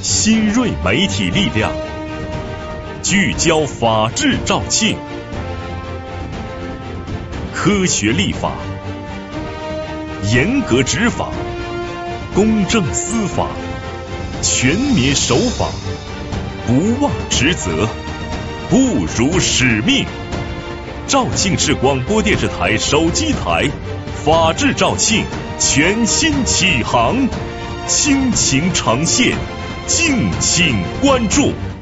新锐媒体力量，聚焦法治肇庆，科学立法，严格执法，公正司法，全民守法，不忘职责，不辱使命。肇庆市广播电视台手机台，法治肇庆全新启航，倾情呈现，敬请关注。